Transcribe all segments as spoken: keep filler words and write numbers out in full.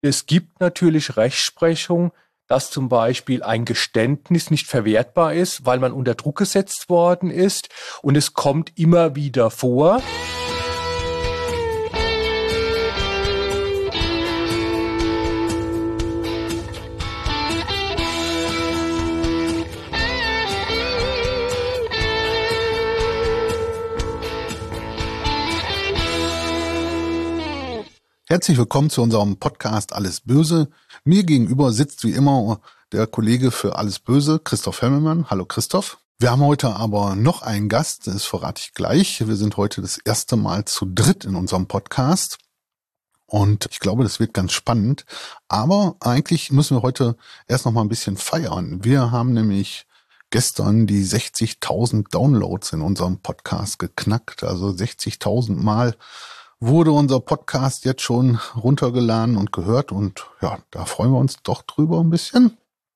Es gibt natürlich Rechtsprechung, dass zum Beispiel ein Geständnis nicht verwertbar ist, weil man unter Druck gesetzt worden ist. Und es kommt immer wieder vor. Herzlich willkommen zu unserem Podcast Alles Böse. Mir gegenüber sitzt wie immer der Kollege für Alles Böse, Christoph Hemmelmann. Hallo Christoph. Wir haben heute aber noch einen Gast, das verrate ich gleich. Wir sind heute das erste Mal zu dritt in unserem Podcast und ich glaube, das wird ganz spannend. Aber eigentlich müssen wir heute erst noch mal ein bisschen feiern. Wir haben nämlich gestern die sechzigtausend Downloads in unserem Podcast geknackt, also sechzigtausend Mal wurde unser Podcast jetzt schon runtergeladen und gehört und ja, da freuen wir uns doch drüber ein bisschen.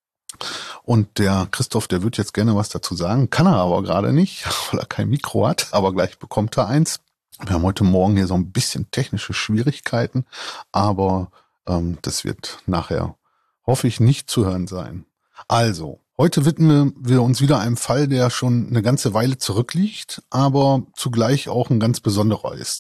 Und der Christoph, der wird jetzt gerne was dazu sagen, kann er aber gerade nicht, weil er kein Mikro hat, aber gleich bekommt er eins. Wir haben heute Morgen hier so ein bisschen technische Schwierigkeiten, aber ähm, das wird nachher, hoffe ich, nicht zu hören sein. Also, heute widmen wir uns wieder einem Fall, der schon eine ganze Weile zurückliegt, aber zugleich auch ein ganz besonderer ist.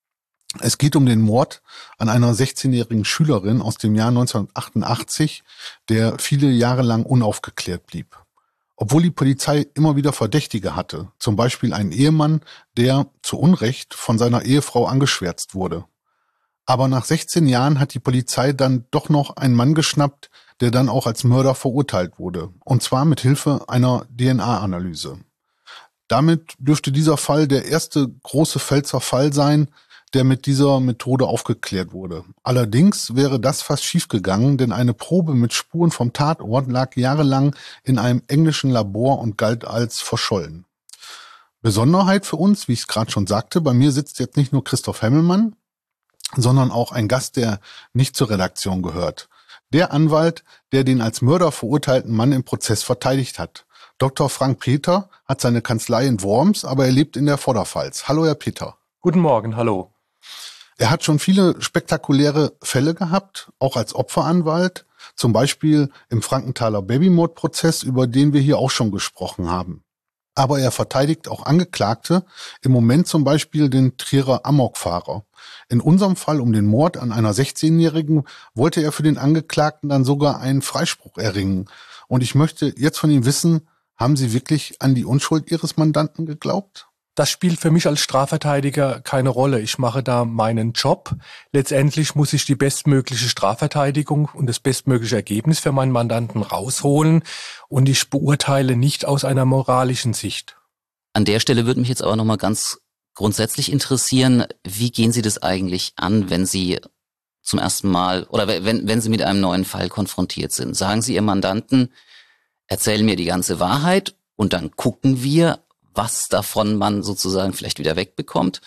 Es geht um den Mord an einer sechzehnjährigen Schülerin aus dem Jahr neunzehnhundertachtundachtzig, der viele Jahre lang unaufgeklärt blieb. Obwohl die Polizei immer wieder Verdächtige hatte, zum Beispiel einen Ehemann, der zu Unrecht von seiner Ehefrau angeschwärzt wurde. Aber nach sechzehn Jahren hat die Polizei dann doch noch einen Mann geschnappt, der dann auch als Mörder verurteilt wurde, und zwar mit Hilfe einer D N A-Analyse. Damit dürfte dieser Fall der erste große Pfälzer Fall sein, der mit dieser Methode aufgeklärt wurde. Allerdings wäre das fast schiefgegangen, denn eine Probe mit Spuren vom Tatort lag jahrelang in einem englischen Labor und galt als verschollen. Besonderheit für uns, wie ich es gerade schon sagte, bei mir sitzt jetzt nicht nur Christoph Hemmelmann, sondern auch ein Gast, der nicht zur Redaktion gehört. Der Anwalt, der den als Mörder verurteilten Mann im Prozess verteidigt hat. Doktor Frank Peter hat seine Kanzlei in Worms, aber er lebt in der Vorderpfalz. Hallo, Herr Peter. Guten Morgen, hallo. Er hat schon viele spektakuläre Fälle gehabt, auch als Opferanwalt, zum Beispiel im Frankenthaler Babymord-Prozess, über den wir hier auch schon gesprochen haben. Aber er verteidigt auch Angeklagte, im Moment zum Beispiel den Trierer Amokfahrer. In unserem Fall um den Mord an einer sechzehnjährigen wollte er für den Angeklagten dann sogar einen Freispruch erringen. Und ich möchte jetzt von ihm wissen, haben Sie wirklich an die Unschuld Ihres Mandanten geglaubt? Das spielt für mich als Strafverteidiger keine Rolle. Ich mache da meinen Job. Letztendlich muss ich die bestmögliche Strafverteidigung und das bestmögliche Ergebnis für meinen Mandanten rausholen. Und ich beurteile nicht aus einer moralischen Sicht. An der Stelle würde mich jetzt aber nochmal ganz grundsätzlich interessieren, wie gehen Sie das eigentlich an, wenn Sie zum ersten Mal oder wenn, wenn Sie mit einem neuen Fall konfrontiert sind? Sagen Sie Ihrem Mandanten, erzählen mir die ganze Wahrheit und dann gucken wir, was davon man sozusagen vielleicht wieder wegbekommt?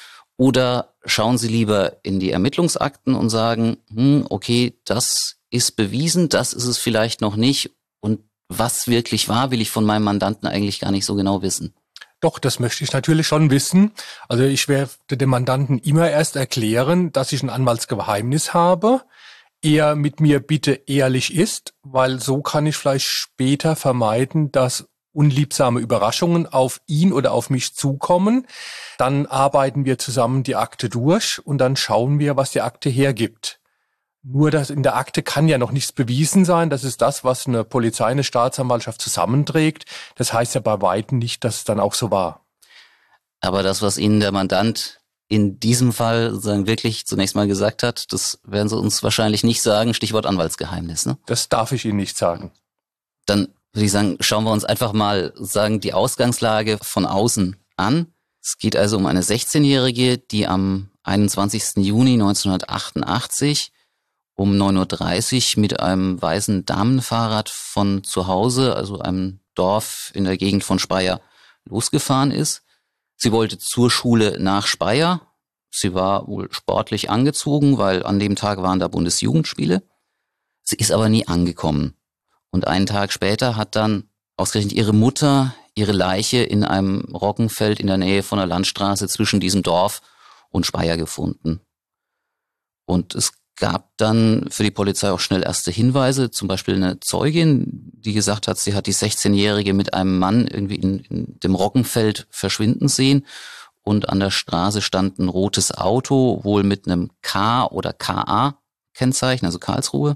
Oder schauen Sie lieber in die Ermittlungsakten und sagen, hm, okay, das ist bewiesen, das ist es vielleicht noch nicht und was wirklich war, will ich von meinem Mandanten eigentlich gar nicht so genau wissen? Doch, das möchte ich natürlich schon wissen. Also ich werde dem Mandanten immer erst erklären, dass ich ein Anwaltsgeheimnis habe, er mit mir bitte ehrlich ist, weil so kann ich vielleicht später vermeiden, dass unliebsame Überraschungen auf ihn oder auf mich zukommen. Dann arbeiten wir zusammen die Akte durch und dann schauen wir, was die Akte hergibt. Nur das in der Akte kann ja noch nichts bewiesen sein. Das ist das, was eine Polizei, eine Staatsanwaltschaft zusammenträgt. Das heißt ja bei weitem nicht, dass es dann auch so war. Aber das, was Ihnen der Mandant in diesem Fall sozusagen wirklich zunächst mal gesagt hat, das werden Sie uns wahrscheinlich nicht sagen. Stichwort Anwaltsgeheimnis, ne? Das darf ich Ihnen nicht sagen. Dann würde ich sagen, schauen wir uns einfach mal sagen die Ausgangslage von außen an. Es geht also um eine sechzehnjährige, die am einundzwanzigsten Juni neunzehnhundertachtundachtzig um neun Uhr dreißig mit einem weißen Damenfahrrad von zu Hause, also einem Dorf in der Gegend von Speyer, losgefahren ist. Sie wollte zur Schule nach Speyer. Sie war wohl sportlich angezogen, weil an dem Tag waren da Bundesjugendspiele. Sie ist aber nie angekommen. Und einen Tag später hat dann ausgerechnet ihre Mutter ihre Leiche in einem Roggenfeld in der Nähe von der Landstraße zwischen diesem Dorf und Speyer gefunden. Und es gab dann für die Polizei auch schnell erste Hinweise, zum Beispiel eine Zeugin, die gesagt hat, sie hat die sechzehnjährige mit einem Mann irgendwie in, in dem Roggenfeld verschwinden sehen und an der Straße stand ein rotes Auto, wohl mit einem K- oder K A-Kennzeichen, also Karlsruhe,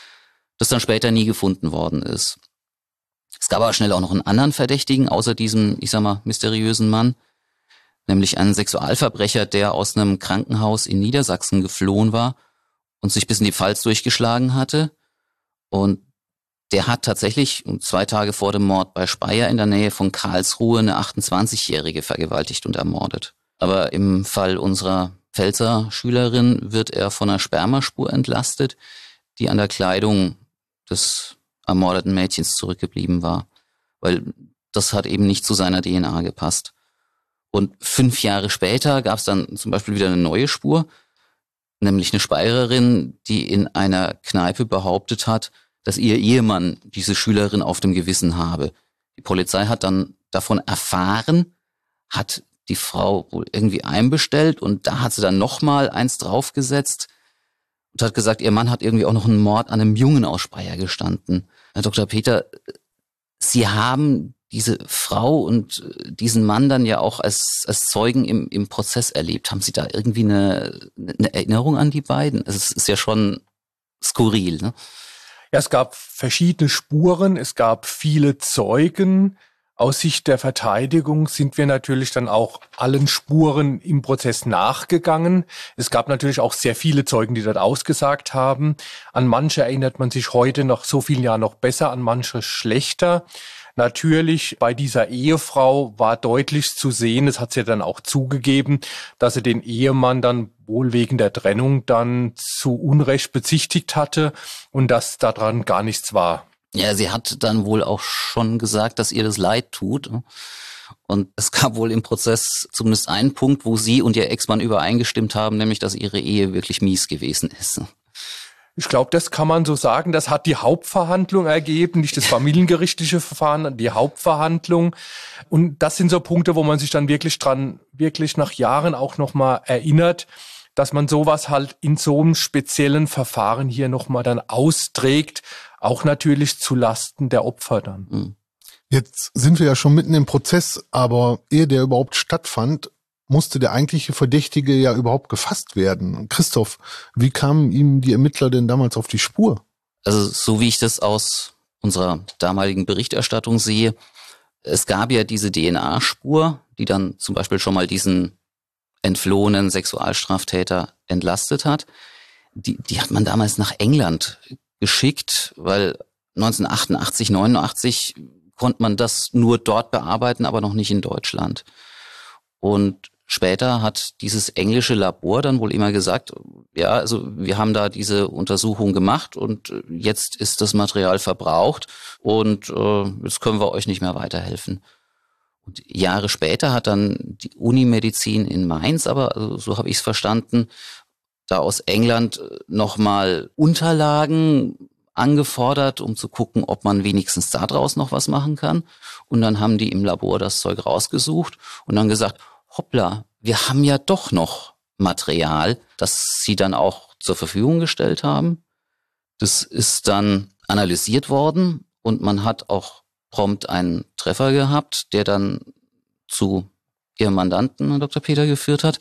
das dann später nie gefunden worden ist. Es gab aber schnell auch noch einen anderen Verdächtigen, außer diesem, ich sag mal, mysteriösen Mann, nämlich einen Sexualverbrecher, der aus einem Krankenhaus in Niedersachsen geflohen war und sich bis in die Pfalz durchgeschlagen hatte. Und der hat tatsächlich zwei Tage vor dem Mord bei Speyer in der Nähe von Karlsruhe eine achtundzwanzigjährige vergewaltigt und ermordet. Aber im Fall unserer Pfälzer Schülerin wird er von einer Spermaspur entlastet, die an der Kleidung des ermordeten Mädchens zurückgeblieben war, weil das hat eben nicht zu seiner D N A gepasst. Und fünf Jahre später gab es dann zum Beispiel wieder eine neue Spur, nämlich eine Speyerin, die in einer Kneipe behauptet hat, dass ihr Ehemann diese Schülerin auf dem Gewissen habe. Die Polizei hat dann davon erfahren, hat die Frau wohl irgendwie einbestellt und da hat sie dann nochmal eins draufgesetzt und hat gesagt, ihr Mann hat irgendwie auch noch einen Mord an einem Jungen aus Speyer gestanden. Herr Doktor Peter, Sie haben diese Frau und diesen Mann dann ja auch als, als Zeugen im, im Prozess erlebt. Haben Sie da irgendwie eine, eine Erinnerung an die beiden? Also es ist ja schon skurril, ne? Ja, es gab verschiedene Spuren, es gab viele Zeugen. Aus Sicht der Verteidigung sind wir natürlich dann auch allen Spuren im Prozess nachgegangen. Es gab natürlich auch sehr viele Zeugen, die dort ausgesagt haben. An manche erinnert man sich heute nach so vielen Jahren noch besser, an manche schlechter. Natürlich, bei dieser Ehefrau war deutlich zu sehen, das hat sie dann auch zugegeben, dass sie den Ehemann dann wohl wegen der Trennung dann zu Unrecht bezichtigt hatte und dass daran gar nichts war. Ja, sie hat dann wohl auch schon gesagt, dass ihr das leid tut. Und es gab wohl im Prozess zumindest einen Punkt, wo sie und ihr Ex-Mann übereingestimmt haben, nämlich, dass ihre Ehe wirklich mies gewesen ist. Ich glaube, das kann man so sagen. Das hat die Hauptverhandlung ergeben, nicht das familiengerichtliche Verfahren, die Hauptverhandlung. Und das sind so Punkte, wo man sich dann wirklich dran, wirklich nach Jahren auch nochmal erinnert, dass man sowas halt in so einem speziellen Verfahren hier nochmal dann austrägt, auch natürlich zu Lasten der Opfer dann. Jetzt sind wir ja schon mitten im Prozess, aber ehe der überhaupt stattfand, musste der eigentliche Verdächtige ja überhaupt gefasst werden. Christoph, wie kamen ihm die Ermittler denn damals auf die Spur? Also so wie ich das aus unserer damaligen Berichterstattung sehe, es gab ja diese D N A-Spur, die dann zum Beispiel schon mal diesen entflohenen Sexualstraftäter entlastet hat. Die, die hat man damals nach England geschickt, weil neunzehnhundertachtundachtzig, neunundachtzig konnte man das nur dort bearbeiten, aber noch nicht in Deutschland. Und später hat dieses englische Labor dann wohl immer gesagt, ja, also wir haben da diese Untersuchung gemacht und jetzt ist das Material verbraucht und äh, jetzt können wir euch nicht mehr weiterhelfen. Und Jahre später hat dann die Unimedizin in Mainz, aber also so habe ich es verstanden, da aus England nochmal Unterlagen angefordert, um zu gucken, ob man wenigstens daraus noch was machen kann. Und dann haben die im Labor das Zeug rausgesucht und dann gesagt, hoppla, wir haben ja doch noch Material, das sie dann auch zur Verfügung gestellt haben. Das ist dann analysiert worden und man hat auch prompt einen Treffer gehabt, der dann zu ihrem Mandanten, Herr Doktor Peter, geführt hat,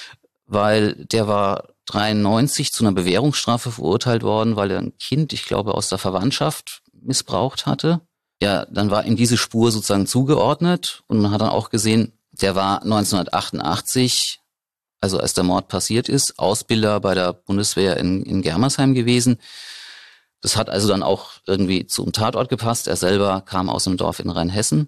weil der war dreiundneunzig zu einer Bewährungsstrafe verurteilt worden, weil er ein Kind, ich glaube, aus der Verwandtschaft missbraucht hatte. Ja, dann war ihm diese Spur sozusagen zugeordnet und man hat dann auch gesehen, der war neunzehnhundertachtundachtzig, also als der Mord passiert ist, Ausbilder bei der Bundeswehr in, in Germersheim gewesen. Das hat also dann auch irgendwie zum Tatort gepasst. Er selber kam aus einem Dorf in Rheinhessen.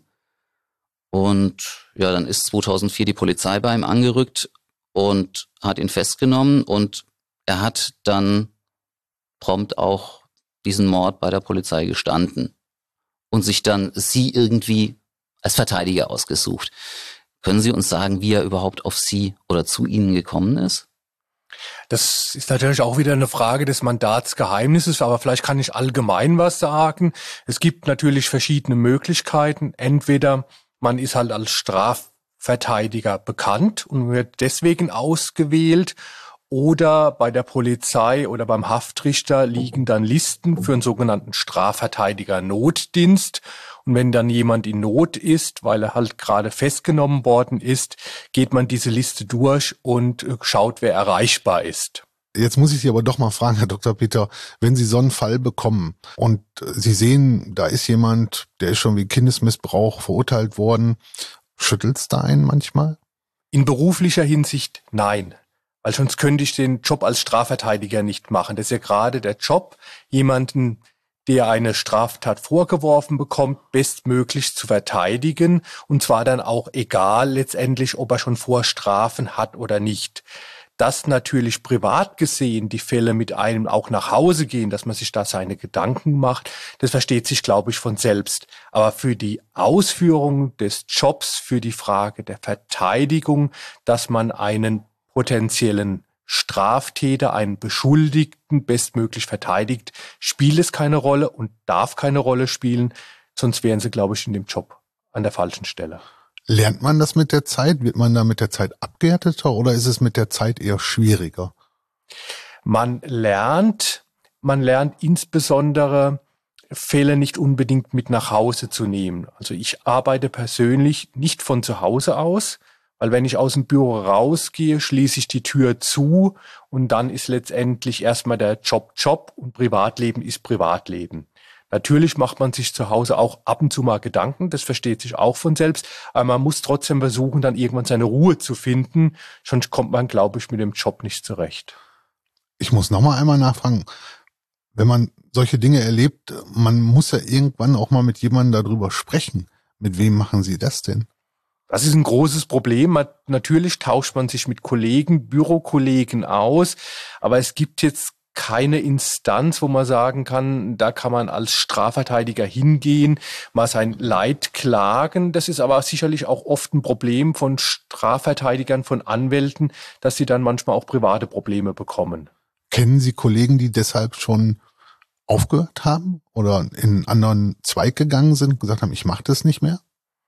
Und ja, dann ist zweitausendvier die Polizei bei ihm angerückt und hat ihn festgenommen. Und er hat dann prompt auch diesen Mord bei der Polizei gestanden und sich dann sie irgendwie als Verteidiger ausgesucht. Können Sie uns sagen, wie er überhaupt auf Sie oder zu Ihnen gekommen ist? Das ist natürlich auch wieder eine Frage des Mandatsgeheimnisses, aber vielleicht kann ich allgemein was sagen. Es gibt natürlich verschiedene Möglichkeiten. Entweder man ist halt als Strafverteidiger bekannt und wird deswegen ausgewählt, Oder bei der Polizei oder beim Haftrichter liegen dann Listen für einen sogenannten Strafverteidiger-Notdienst. Und wenn dann jemand in Not ist, weil er halt gerade festgenommen worden ist, geht man diese Liste durch und schaut, wer erreichbar ist. Jetzt muss ich Sie aber doch mal fragen, Herr Doktor Peter, wenn Sie so einen Fall bekommen und Sie sehen, da ist jemand, der ist schon wegen Kindesmissbrauch verurteilt worden, schüttelt's da einen manchmal? In beruflicher Hinsicht nein. Weil sonst könnte ich den Job als Strafverteidiger nicht machen. Das ist ja gerade der Job, jemanden, der eine Straftat vorgeworfen bekommt, bestmöglich zu verteidigen. Und zwar dann auch egal letztendlich, ob er schon Vorstrafen hat oder nicht. Dass natürlich privat gesehen die Fälle mit einem auch nach Hause gehen, dass man sich da seine Gedanken macht, das versteht sich, glaube ich, von selbst. Aber für die Ausführung des Jobs, für die Frage der Verteidigung, dass man einen potenziellen Straftäter, einen Beschuldigten bestmöglich verteidigt, spielt es keine Rolle und darf keine Rolle spielen, sonst wären sie, glaube ich, in dem Job an der falschen Stelle. Lernt man das mit der Zeit? Wird man da mit der Zeit abgehärteter oder ist es mit der Zeit eher schwieriger? Man lernt, man lernt insbesondere Fälle nicht unbedingt mit nach Hause zu nehmen. Also ich arbeite persönlich nicht von zu Hause aus, weil wenn ich aus dem Büro rausgehe, schließe ich die Tür zu und dann ist letztendlich erstmal der Job Job und Privatleben ist Privatleben. Natürlich macht man sich zu Hause auch ab und zu mal Gedanken, das versteht sich auch von selbst, aber man muss trotzdem versuchen, dann irgendwann seine Ruhe zu finden, sonst kommt man, glaube ich, mit dem Job nicht zurecht. Ich muss noch mal einmal nachfragen, wenn man solche Dinge erlebt, man muss ja irgendwann auch mal mit jemandem darüber sprechen. Mit wem machen Sie das denn? Das ist ein großes Problem. Man, natürlich tauscht man sich mit Kollegen, Bürokollegen aus, aber es gibt jetzt keine Instanz, wo man sagen kann, da kann man als Strafverteidiger hingehen, mal sein Leid klagen. Das ist aber sicherlich auch oft ein Problem von Strafverteidigern, von Anwälten, dass sie dann manchmal auch private Probleme bekommen. Kennen Sie Kollegen, die deshalb schon aufgehört haben oder in einen anderen Zweig gegangen sind, gesagt haben, ich mache das nicht mehr?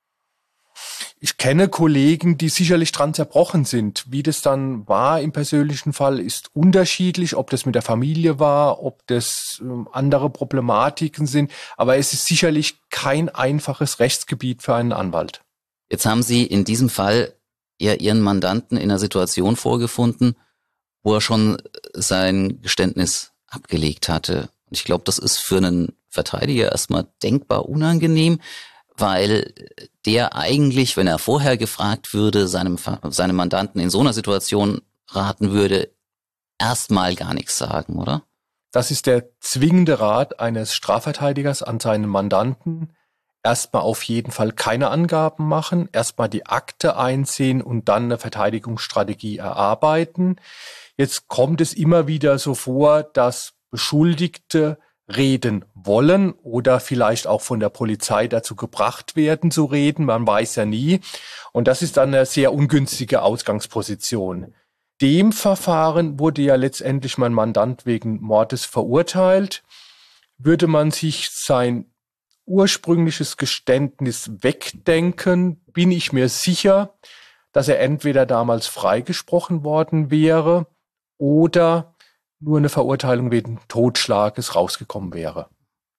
Ich kenne Kollegen, die sicherlich dran zerbrochen sind. Wie das dann war im persönlichen Fall, ist unterschiedlich, ob das mit der Familie war, ob das andere Problematiken sind. Aber es ist sicherlich kein einfaches Rechtsgebiet für einen Anwalt. Jetzt haben Sie in diesem Fall ja Ihren Mandanten in einer Situation vorgefunden, wo er schon sein Geständnis abgelegt hatte. Und ich glaube, das ist für einen Verteidiger erstmal denkbar unangenehm, weil der eigentlich, wenn er vorher gefragt würde, seinem, seinem Mandanten in so einer Situation raten würde, erstmal gar nichts sagen, oder? Das ist der zwingende Rat eines Strafverteidigers an seinen Mandanten. Erstmal auf jeden Fall keine Angaben machen, erstmal die Akte einsehen und dann eine Verteidigungsstrategie erarbeiten. Jetzt kommt es immer wieder so vor, dass Beschuldigte reden wollen oder vielleicht auch von der Polizei dazu gebracht werden zu reden. Man weiß ja nie. Und das ist dann eine sehr ungünstige Ausgangsposition. Dem Verfahren wurde ja letztendlich mein Mandant wegen Mordes verurteilt. Würde man sich sein ursprüngliches Geständnis wegdenken, bin ich mir sicher, dass er entweder damals freigesprochen worden wäre oder nur eine Verurteilung wegen Totschlages rausgekommen wäre.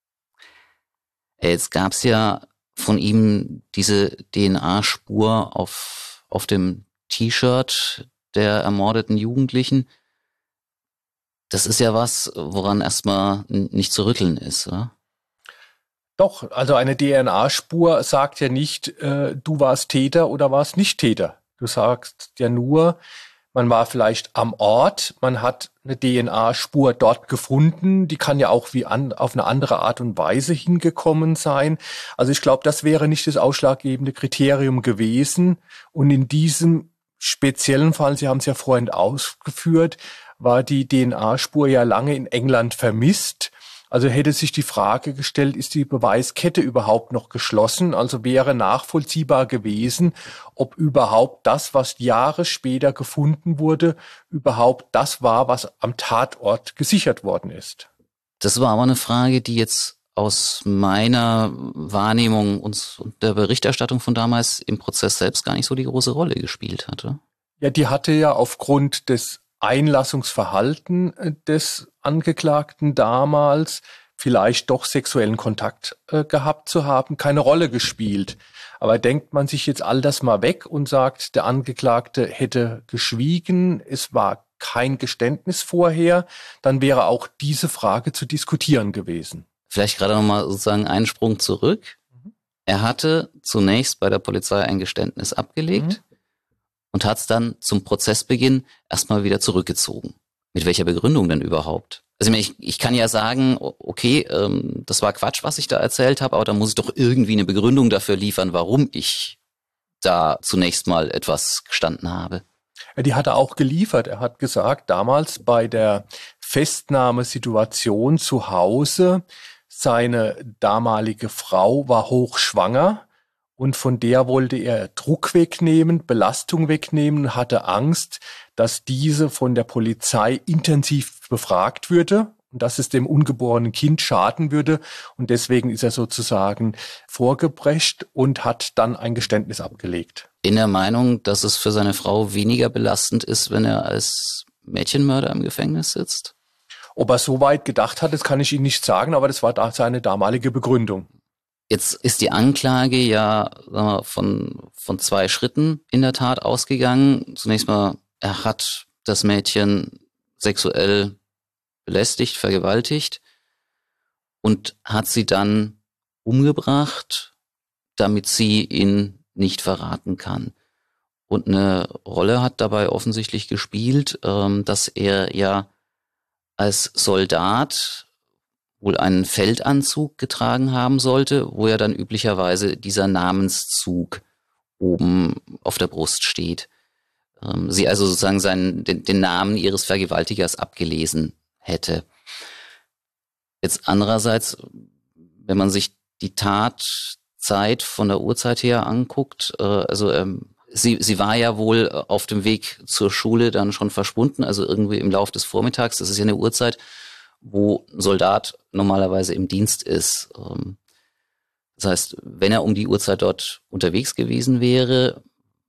Jetzt gab es ja von ihm diese D N A-Spur auf, auf dem T-Shirt der ermordeten Jugendlichen. Das ist ja was, woran erstmal nicht zu rütteln ist, oder? Doch, also eine D N A-Spur sagt ja nicht, äh, du warst Täter oder warst nicht Täter. Du sagst ja nur, man war vielleicht am Ort, man hat eine D N A-Spur dort gefunden, die kann ja auch wie an, auf eine andere Art und Weise hingekommen sein. Also ich glaube, das wäre nicht das ausschlaggebende Kriterium gewesen. Und in diesem speziellen Fall, Sie haben es ja vorhin ausgeführt, war die D N A-Spur ja lange in England vermisst. Also hätte sich die Frage gestellt, ist die Beweiskette überhaupt noch geschlossen? Also wäre nachvollziehbar gewesen, ob überhaupt das, was Jahre später gefunden wurde, überhaupt das war, was am Tatort gesichert worden ist. Das war aber eine Frage, die jetzt aus meiner Wahrnehmung und der Berichterstattung von damals im Prozess selbst gar nicht so die große Rolle gespielt hatte. Ja, die hatte ja aufgrund des Einlassungsverhalten des Angeklagten damals, vielleicht doch sexuellen Kontakt äh, gehabt zu haben, keine Rolle gespielt. Aber denkt man sich jetzt all das mal weg und sagt, der Angeklagte hätte geschwiegen, es war kein Geständnis vorher, dann wäre auch diese Frage zu diskutieren gewesen. Vielleicht gerade nochmal sozusagen einen Sprung zurück. Mhm. Er hatte zunächst bei der Polizei ein Geständnis abgelegt mhm. und hat es dann zum Prozessbeginn erstmal wieder zurückgezogen. Mit welcher Begründung denn überhaupt? Also ich, ich kann ja sagen, okay, ähm, das war Quatsch, was ich da erzählt habe, aber da muss ich doch irgendwie eine Begründung dafür liefern, warum ich da zunächst mal etwas gestanden habe. Die hat er auch geliefert. Er hat gesagt, damals bei der Festnahmesituation zu Hause, seine damalige Frau war hochschwanger und von der wollte er Druck wegnehmen, Belastung wegnehmen, hatte Angst, dass diese von der Polizei intensiv befragt würde und dass es dem ungeborenen Kind schaden würde. Und deswegen ist er sozusagen vorgeprescht und hat dann ein Geständnis abgelegt. In der Meinung, dass es für seine Frau weniger belastend ist, wenn er als Mädchenmörder im Gefängnis sitzt? Ob er so weit gedacht hat, das kann ich Ihnen nicht sagen, aber das war da seine damalige Begründung. Jetzt ist die Anklage ja sagen wir, von, von zwei Schritten in der Tat ausgegangen. Zunächst mal, er hat das Mädchen sexuell belästigt, vergewaltigt und hat sie dann umgebracht, damit sie ihn nicht verraten kann. Und eine Rolle hat dabei offensichtlich gespielt, ähm, dass er ja als Soldat wohl einen Feldanzug getragen haben sollte, wo ja dann üblicherweise dieser Namenszug oben auf der Brust steht. Ähm, sie also sozusagen seinen, den, den Namen ihres Vergewaltigers abgelesen hätte. Jetzt andererseits, wenn man sich die Tatzeit von der Uhrzeit her anguckt, äh, also ähm, sie, sie war ja wohl auf dem Weg zur Schule dann schon verschwunden, also irgendwie im Lauf des Vormittags. Das ist ja eine Uhrzeit, wo ein Soldat normalerweise im Dienst ist. Ähm, das heißt, wenn er um die Uhrzeit dort unterwegs gewesen wäre,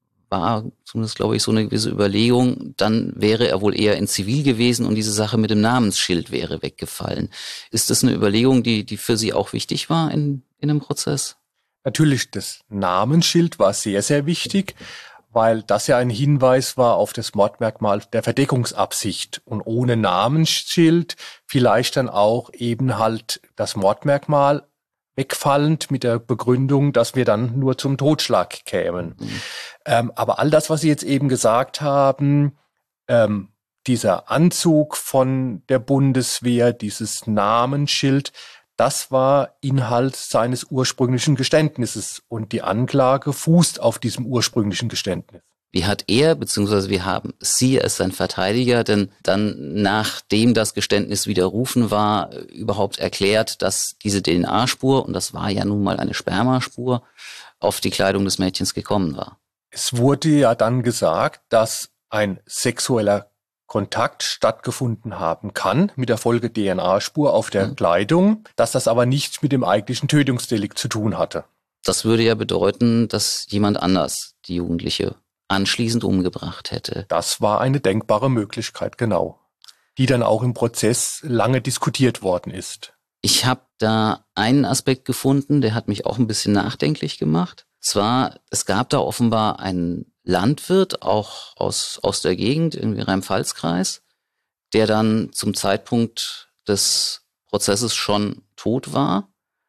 war zumindest, glaube ich, so eine gewisse Überlegung, dann wäre er wohl eher in Zivil gewesen und diese Sache mit dem Namensschild wäre weggefallen. Ist das eine Überlegung, die, die für Sie auch wichtig war in, in dem Prozess? Natürlich, das Namensschild war sehr, sehr wichtig, weil das ja ein Hinweis war auf das Mordmerkmal der Verdeckungsabsicht. Und ohne Namensschild vielleicht dann auch eben halt das Mordmerkmal wegfallend mit der Begründung, dass wir dann nur zum Totschlag kämen. Mhm. Ähm, aber all das, was Sie jetzt eben gesagt haben, ähm, dieser Anzug von der Bundeswehr, dieses Namensschild, das war Inhalt seines ursprünglichen Geständnisses und die Anklage fußt auf diesem ursprünglichen Geständnis. Wie hat er, beziehungsweise wie haben Sie als sein Verteidiger denn dann, nachdem das Geständnis widerrufen war, überhaupt erklärt, dass diese D N A-Spur, und das war ja nun mal eine Spermaspur, auf die Kleidung des Mädchens gekommen war? Es wurde ja dann gesagt, dass ein sexueller Kontakt stattgefunden haben kann mit der Folge D N A-Spur auf der mhm. Kleidung, dass das aber nichts mit dem eigentlichen Tötungsdelikt zu tun hatte. Das würde ja bedeuten, dass jemand anders die Jugendliche anschließend umgebracht hätte. Das war eine denkbare Möglichkeit, genau, die dann auch im Prozess lange diskutiert worden ist. Ich habe da einen Aspekt gefunden, der hat mich auch ein bisschen nachdenklich gemacht. Zwar, es gab da offenbar einen Landwirt, auch aus, aus der Gegend, irgendwie Rhein-Pfalz-Kreis, der dann zum Zeitpunkt des Prozesses schon tot war,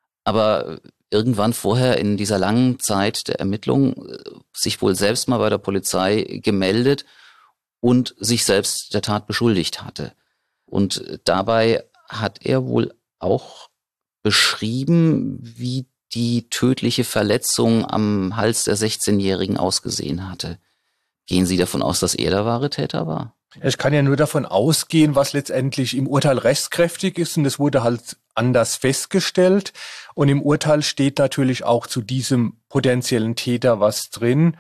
aber irgendwann vorher in dieser langen Zeit der Ermittlung sich wohl selbst mal bei der Polizei gemeldet und sich selbst der Tat beschuldigt hatte. Und dabei hat er wohl auch beschrieben, wie die tödliche Verletzung am Hals der sechzehnjährigen ausgesehen hatte. Gehen Sie davon aus, dass er der wahre Täter war? Ich kann ja nur davon ausgehen, was letztendlich im Urteil rechtskräftig ist, und es wurde halt anders festgestellt. Und im Urteil steht natürlich auch zu diesem potenziellen Täter was drin.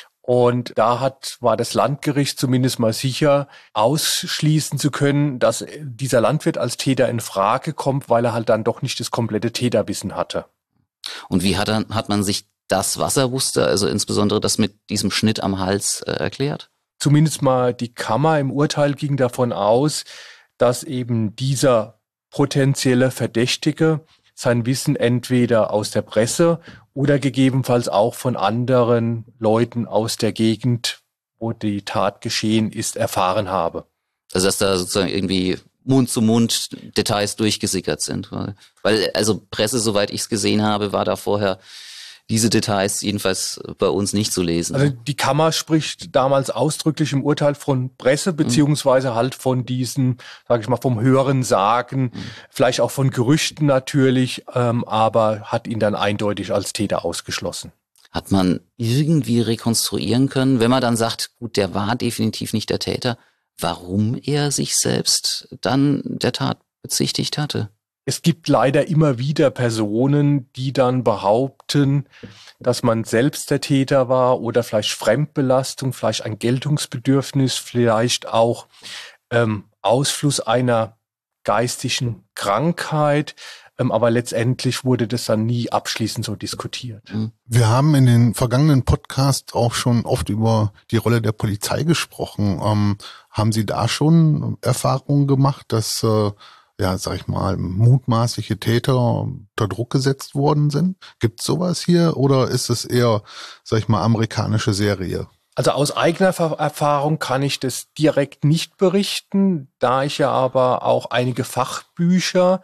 Und da hat, war das Landgericht zumindest mal sicher, ausschließen zu können, dass dieser Landwirt als Täter in Frage kommt, weil er halt dann doch nicht das komplette Täterwissen hatte. Und wie hat, er, hat man sich das, was er wusste, also insbesondere das mit diesem Schnitt am Hals, äh, erklärt? zumindest mal die Kammer im Urteil ging davon aus, dass eben dieser potenzielle Verdächtige sein Wissen entweder aus der Presse oder gegebenenfalls auch von anderen Leuten aus der Gegend, wo die Tat geschehen ist, erfahren habe. Also dass da sozusagen irgendwie Mund zu Mund Details durchgesickert sind. Weil also Presse, soweit ich es gesehen habe, war da vorher diese Details jedenfalls bei uns nicht zu lesen. Also die Kammer spricht damals ausdrücklich im Urteil von Presse, beziehungsweise halt von diesen, sage ich mal, vom höheren Sagen, mhm. vielleicht auch von Gerüchten natürlich, ähm, aber hat ihn dann eindeutig als Täter ausgeschlossen. Hat man irgendwie rekonstruieren können, wenn man dann sagt, gut, der war definitiv nicht der Täter, warum er sich selbst dann der Tat bezichtigt hatte? Es gibt leider immer wieder Personen, die dann behaupten, dass man selbst der Täter war oder vielleicht Fremdbelastung, vielleicht ein Geltungsbedürfnis, vielleicht auch ähm, Ausfluss einer geistigen Krankheit. Ähm, aber letztendlich wurde das dann nie abschließend so diskutiert. Wir haben in den vergangenen Podcasts auch schon oft über die Rolle der Polizei gesprochen. Ähm, haben Sie da schon Erfahrungen gemacht, dass äh, ja, sag ich mal, mutmaßliche Täter unter Druck gesetzt worden sind? Gibt's sowas hier oder ist es eher, sag ich mal, amerikanische Serie? Also aus eigener Erfahrung kann ich das direkt nicht berichten, da ich ja aber auch einige Fachbücher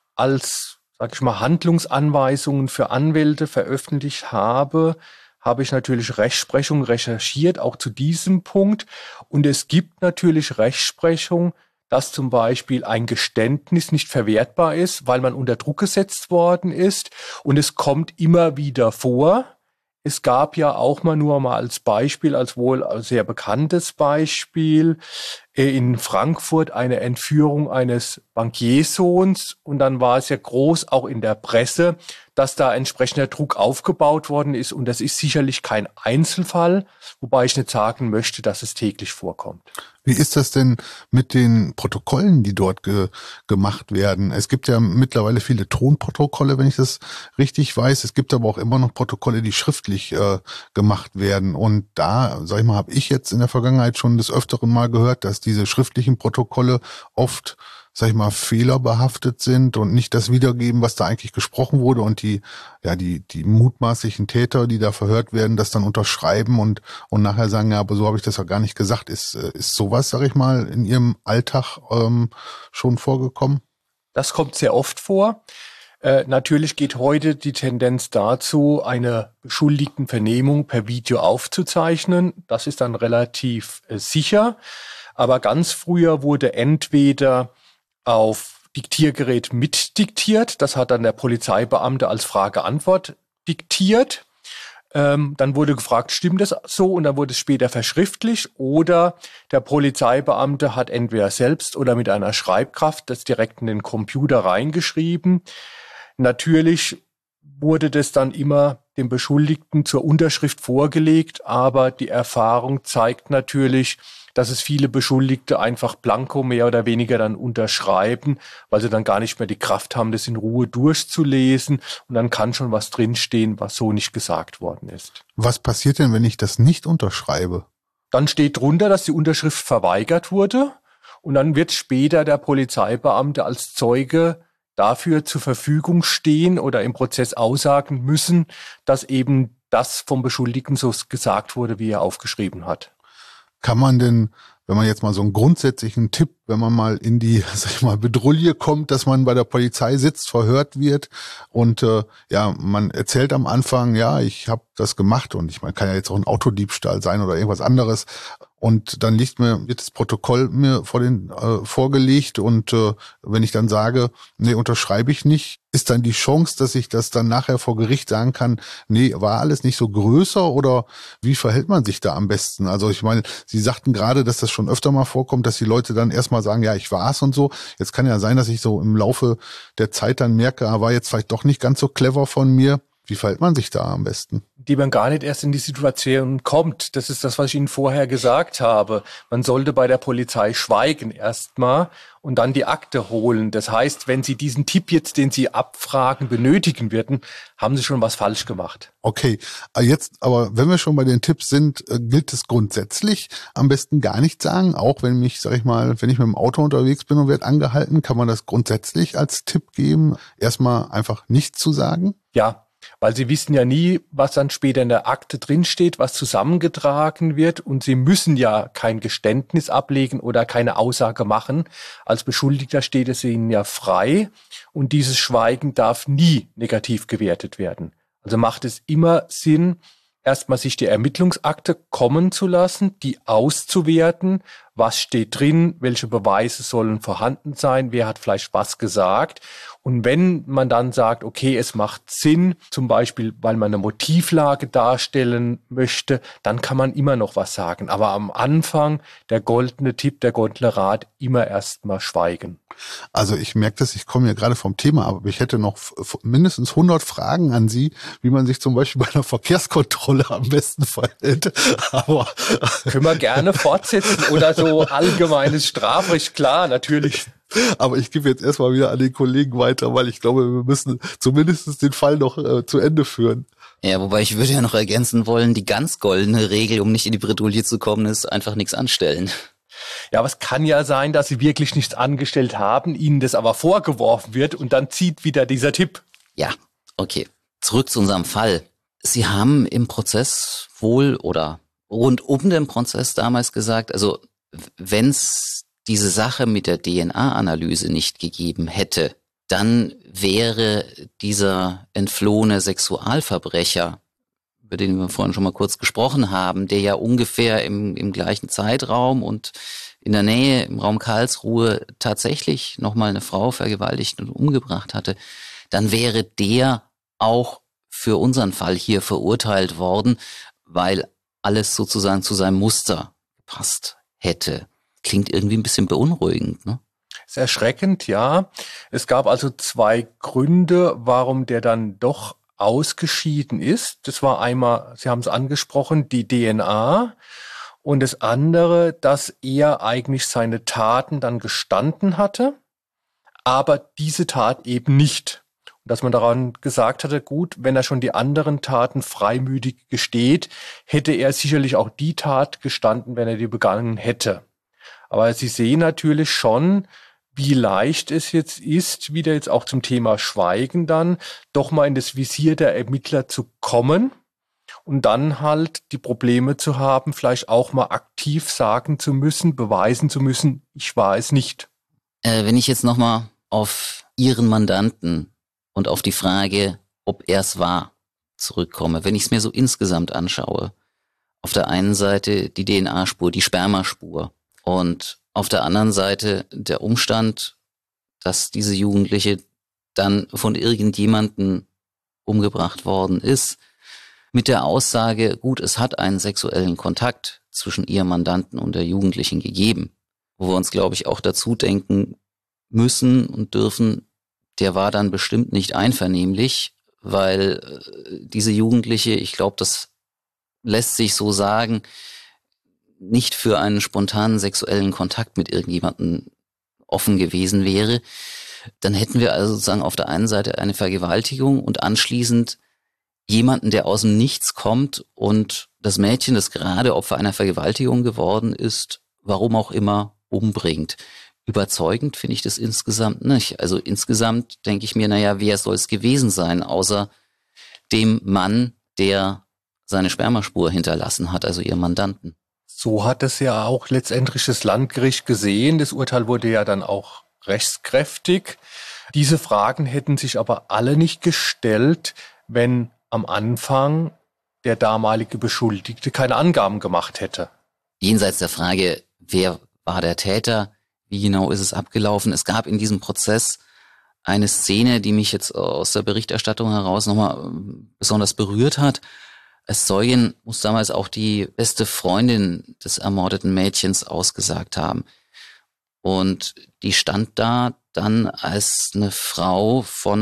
als, sag ich mal, Handlungsanweisungen für Anwälte veröffentlicht habe, habe ich natürlich Rechtsprechung recherchiert, auch zu diesem Punkt. Und es gibt natürlich Rechtsprechung, dass zum Beispiel ein Geständnis nicht verwertbar ist, weil man unter Druck gesetzt worden ist. Und es kommt immer wieder vor. Es gab ja auch mal nur mal als Beispiel, als wohl sehr bekanntes Beispiel, in Frankfurt eine Entführung eines Bankiersohns. Und dann war es ja groß auch in der Presse, dass da entsprechender Druck aufgebaut worden ist. Und das ist sicherlich kein Einzelfall, wobei ich nicht sagen möchte, dass es täglich vorkommt. Wie ist das denn mit den Protokollen, die dort ge- gemacht werden? Es gibt ja mittlerweile viele Tonprotokolle, wenn ich das richtig weiß. Es gibt aber auch immer noch Protokolle, die schriftlich äh, gemacht werden. Und da, sag ich mal, habe ich jetzt in der Vergangenheit schon des Öfteren mal gehört, dass diese schriftlichen Protokolle oft, sag ich mal, fehlerbehaftet sind und nicht das wiedergeben, was da eigentlich gesprochen wurde, und die, ja, die, die mutmaßlichen Täter, die da verhört werden, das dann unterschreiben und, und nachher sagen, ja, aber so habe ich das ja gar nicht gesagt. Ist, ist sowas, sag ich mal, in Ihrem Alltag ähm, schon vorgekommen? Das kommt sehr oft vor. Äh, natürlich geht heute die Tendenz dazu, eine Beschuldigtenvernehmung per Video aufzuzeichnen. Das ist dann relativ äh, sicher. Aber ganz früher wurde entweder auf Diktiergerät mitdiktiert. Das hat dann der Polizeibeamte als Frage-Antwort diktiert. Ähm, dann wurde gefragt, stimmt das so? Und dann wurde es später verschriftlicht. Oder der Polizeibeamte hat entweder selbst oder mit einer Schreibkraft das direkt in den Computer reingeschrieben. Natürlich wurde das dann immer dem Beschuldigten zur Unterschrift vorgelegt, aber die Erfahrung zeigt natürlich, dass es viele Beschuldigte einfach blanko mehr oder weniger dann unterschreiben, weil sie dann gar nicht mehr die Kraft haben, das in Ruhe durchzulesen, und dann kann schon was drinstehen, was so nicht gesagt worden ist. Was passiert denn, wenn ich das nicht unterschreibe? Dann steht drunter, dass die Unterschrift verweigert wurde, und dann wird später der Polizeibeamte als Zeuge dafür zur Verfügung stehen oder im Prozess aussagen müssen, dass eben das vom Beschuldigten so gesagt wurde, wie er aufgeschrieben hat. Kann man denn, wenn man jetzt mal so einen grundsätzlichen Tipp, wenn man mal in die, sag ich mal, Bedrulle kommt, dass man bei der Polizei sitzt, verhört wird und äh, ja, man erzählt am Anfang, ja, ich habe das gemacht, und ich meine, kann ja jetzt auch ein Autodiebstahl sein oder irgendwas anderes, und dann liegt mir, wird das Protokoll mir vor den äh, vorgelegt, und äh, wenn ich dann sage, nee, unterschreibe ich nicht, ist dann die Chance, dass ich das dann nachher vor Gericht sagen kann, nee, war alles nicht so größer, oder wie verhält man sich da am besten? Also ich meine, Sie sagten gerade, dass das schon öfter mal vorkommt, dass die Leute dann erstmal sagen, ja, ich war's und so. Jetzt kann ja sein, dass ich so im Laufe der Zeit dann merke, ah, war jetzt vielleicht doch nicht ganz so clever von mir. Wie verhält man sich da am besten? Die man gar nicht erst in die Situation kommt. Das ist das, was ich Ihnen vorher gesagt habe. Man sollte bei der Polizei schweigen erstmal und dann die Akte holen. Das heißt, wenn Sie diesen Tipp jetzt, den Sie abfragen, benötigen würden, haben Sie schon was falsch gemacht. Okay, jetzt aber, wenn wir schon bei den Tipps sind, gilt es grundsätzlich am besten gar nichts sagen, auch wenn mich, sag ich mal, wenn ich mit dem Auto unterwegs bin und werde angehalten, kann man das grundsätzlich als Tipp geben, erstmal einfach nichts zu sagen? Ja. Weil Sie wissen ja nie, was dann später in der Akte drinsteht, was zusammengetragen wird. Und Sie müssen ja kein Geständnis ablegen oder keine Aussage machen. Als Beschuldigter steht es Ihnen ja frei. Und dieses Schweigen darf nie negativ gewertet werden. Also macht es immer Sinn, erstmal sich die Ermittlungsakte kommen zu lassen, die auszuwerten. Was steht drin? Welche Beweise sollen vorhanden sein? Wer hat vielleicht was gesagt? Und wenn man dann sagt, okay, es macht Sinn, zum Beispiel, weil man eine Motivlage darstellen möchte, dann kann man immer noch was sagen. Aber am Anfang der goldene Tipp, der goldene Rat, immer erstmal schweigen. Also ich merke das, ich komme ja gerade vom Thema, aber ich hätte noch mindestens hundert Fragen an Sie, wie man sich zum Beispiel bei einer Verkehrskontrolle am besten verhält. Aber können wir gerne fortsetzen oder so allgemeines Strafrecht, klar, natürlich. Aber ich gebe jetzt erstmal wieder an den Kollegen weiter, weil ich glaube, wir müssen zumindest den Fall noch äh, zu Ende führen. Ja, wobei ich würde ja noch ergänzen wollen, die ganz goldene Regel, um nicht in die Bredouille zu kommen, ist einfach nichts anstellen. Ja, aber es kann ja sein, dass Sie wirklich nichts angestellt haben, Ihnen das aber vorgeworfen wird und dann zieht wieder dieser Tipp. Ja, okay. Zurück zu unserem Fall. Sie haben im Prozess wohl oder rund um den Prozess damals gesagt, also wenn es diese Sache mit der D N A-Analyse nicht gegeben hätte, dann wäre dieser entflohene Sexualverbrecher, über den wir vorhin schon mal kurz gesprochen haben, der ja ungefähr im, im gleichen Zeitraum und in der Nähe im Raum Karlsruhe tatsächlich nochmal eine Frau vergewaltigt und umgebracht hatte, dann wäre der auch für unseren Fall hier verurteilt worden, weil alles sozusagen zu seinem Muster gepasst hätte. Klingt irgendwie ein bisschen beunruhigend, ne? Ist erschreckend, ja. Es gab also zwei Gründe, warum der dann doch ausgeschieden ist. Das war einmal, Sie haben es angesprochen, die D N A und das andere, dass er eigentlich seine Taten dann gestanden hatte, aber diese Tat eben nicht. Und dass man daran gesagt hatte, gut, wenn er schon die anderen Taten freimütig gesteht, hätte er sicherlich auch die Tat gestanden, wenn er die begangen hätte. Aber Sie sehen natürlich schon, wie leicht es jetzt ist, wieder jetzt auch zum Thema Schweigen dann, doch mal in das Visier der Ermittler zu kommen und dann halt die Probleme zu haben, vielleicht auch mal aktiv sagen zu müssen, beweisen zu müssen, ich war es nicht. Äh, wenn ich jetzt nochmal auf Ihren Mandanten und auf die Frage, ob er es war, zurückkomme, wenn ich es mir so insgesamt anschaue, auf der einen Seite die D N A-Spur, die Spermaspur, und auf der anderen Seite der Umstand, dass diese Jugendliche dann von irgendjemandem umgebracht worden ist, mit der Aussage, gut, es hat einen sexuellen Kontakt zwischen ihrem Mandanten und der Jugendlichen gegeben, wo wir uns, glaube ich, auch dazu denken müssen und dürfen, der war dann bestimmt nicht einvernehmlich, weil äh, diese Jugendliche, ich glaube, das lässt sich so sagen, nicht für einen spontanen sexuellen Kontakt mit irgendjemandem offen gewesen wäre, dann hätten wir also sozusagen auf der einen Seite eine Vergewaltigung und anschließend jemanden, der aus dem Nichts kommt und das Mädchen, das gerade Opfer einer Vergewaltigung geworden ist, warum auch immer, umbringt. Überzeugend finde ich das insgesamt nicht. Also insgesamt denke ich mir, naja, wer soll es gewesen sein, außer dem Mann, der seine Spermaspur hinterlassen hat, also ihrem Mandanten. So hat es ja auch letztendlich das Landgericht gesehen. Das Urteil wurde ja dann auch rechtskräftig. Diese Fragen hätten sich aber alle nicht gestellt, wenn am Anfang der damalige Beschuldigte keine Angaben gemacht hätte. Jenseits der Frage, wer war der Täter, wie genau ist es abgelaufen? Es gab in diesem Prozess eine Szene, die mich jetzt aus der Berichterstattung heraus nochmal besonders berührt hat. Als Zeugin muss damals auch die beste Freundin des ermordeten Mädchens ausgesagt haben. Und die stand da dann als eine Frau von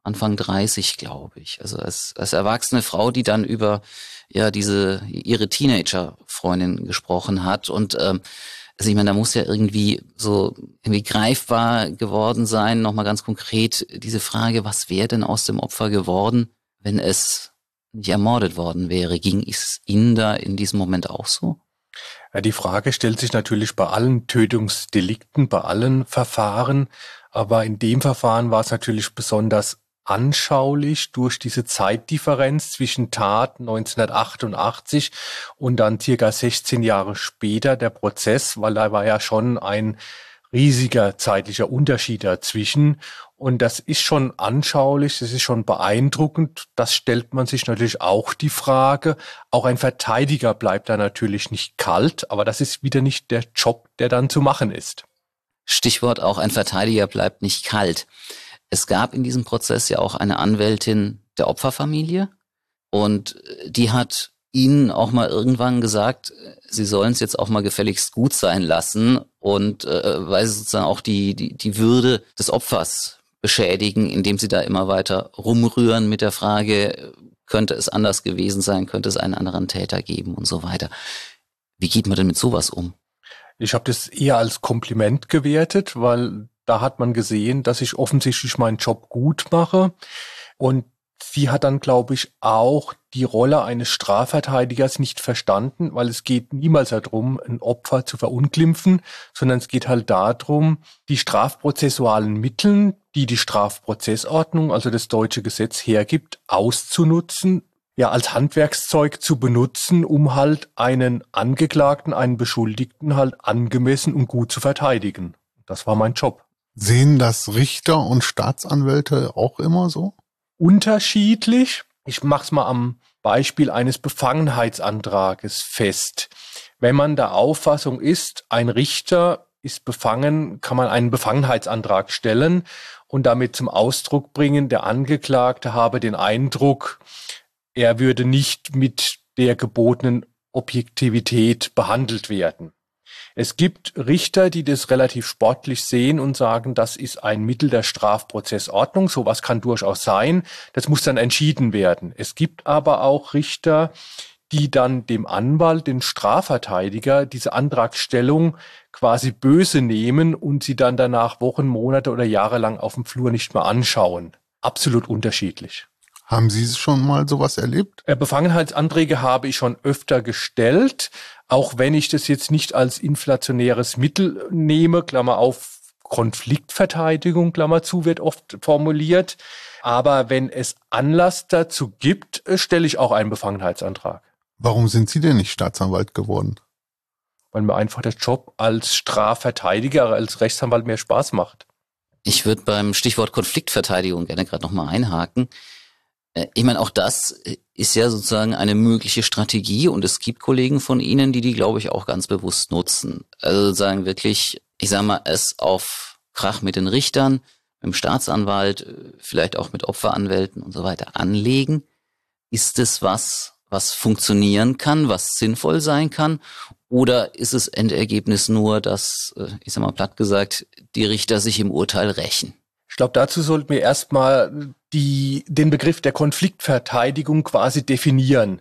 Anfang dreißig, glaube ich. Also als, als erwachsene Frau, die dann über ja diese ihre Teenager-Freundin gesprochen hat. Und ähm, also ich meine, da muss ja irgendwie so irgendwie greifbar geworden sein, nochmal ganz konkret diese Frage, was wäre denn aus dem Opfer geworden, wenn es nicht ermordet worden wäre? Ging es Ihnen da in diesem Moment auch so? Ja, die Frage stellt sich natürlich bei allen Tötungsdelikten, bei allen Verfahren. Aber in dem Verfahren war es natürlich besonders anschaulich durch diese Zeitdifferenz zwischen Tat neunzehnhundertachtundachtzig und dann circa sechzehn Jahre später der Prozess, weil da war ja schon ein riesiger zeitlicher Unterschied dazwischen. Und das ist schon anschaulich, das ist schon beeindruckend. Das stellt man sich natürlich auch die Frage. Auch ein Verteidiger bleibt da natürlich nicht kalt, aber das ist wieder nicht der Job, der dann zu machen ist. Stichwort auch ein Verteidiger bleibt nicht kalt. Es gab in diesem Prozess ja auch eine Anwältin der Opferfamilie und die hat Ihnen auch mal irgendwann gesagt, Sie sollen es jetzt auch mal gefälligst gut sein lassen und äh, weil sie sozusagen auch die, die, die Würde des Opfers beschädigen, indem Sie da immer weiter rumrühren mit der Frage, könnte es anders gewesen sein, könnte es einen anderen Täter geben und so weiter. Wie geht man denn mit sowas um? Ich habe das eher als Kompliment gewertet, weil da hat man gesehen, dass ich offensichtlich meinen Job gut mache. Und sie hat dann, glaube ich, auch die Rolle eines Strafverteidigers nicht verstanden, weil es geht niemals darum, ein Opfer zu verunglimpfen, sondern es geht halt darum, die strafprozessualen Mittel, die die Strafprozessordnung, also das deutsche Gesetz hergibt, auszunutzen, ja als Handwerkszeug zu benutzen, um halt einen Angeklagten, einen Beschuldigten halt angemessen und gut zu verteidigen. Das war mein Job. Sehen das Richter und Staatsanwälte auch immer so? Unterschiedlich. Ich mache es mal am Beispiel eines Befangenheitsantrages fest. Wenn man der Auffassung ist, ein Richter ist befangen, kann man einen Befangenheitsantrag stellen und damit zum Ausdruck bringen, der Angeklagte habe den Eindruck, er würde nicht mit der gebotenen Objektivität behandelt werden. Es gibt Richter, die das relativ sportlich sehen und sagen, das ist ein Mittel der Strafprozessordnung. Sowas kann durchaus sein. Das muss dann entschieden werden. Es gibt aber auch Richter, die dann dem Anwalt, den Strafverteidiger, diese Antragstellung quasi böse nehmen und sie dann danach Wochen, Monate oder Jahre lang auf dem Flur nicht mehr anschauen. Absolut unterschiedlich. Haben Sie schon mal sowas erlebt? Befangenheitsanträge habe ich schon öfter gestellt, auch wenn ich das jetzt nicht als inflationäres Mittel nehme, Klammer auf, Konfliktverteidigung, Klammer zu, wird oft formuliert. Aber wenn es Anlass dazu gibt, stelle ich auch einen Befangenheitsantrag. Warum sind Sie denn nicht Staatsanwalt geworden? Weil mir einfach der Job als Strafverteidiger, als Rechtsanwalt mehr Spaß macht. Ich würde beim Stichwort Konfliktverteidigung gerne gerade nochmal einhaken. Ich meine, auch das ist ja sozusagen eine mögliche Strategie und es gibt Kollegen von Ihnen, die die, glaube ich, auch ganz bewusst nutzen. Also sozusagen wirklich, ich sage mal, es auf Krach mit den Richtern, mit dem Staatsanwalt, vielleicht auch mit Opferanwälten und so weiter anlegen. Ist es was, was funktionieren kann, was sinnvoll sein kann? Oder ist es Endergebnis nur, dass, ich sage mal platt gesagt, die Richter sich im Urteil rächen? Ich glaube, dazu sollten wir erstmal die, den Begriff der Konfliktverteidigung quasi definieren.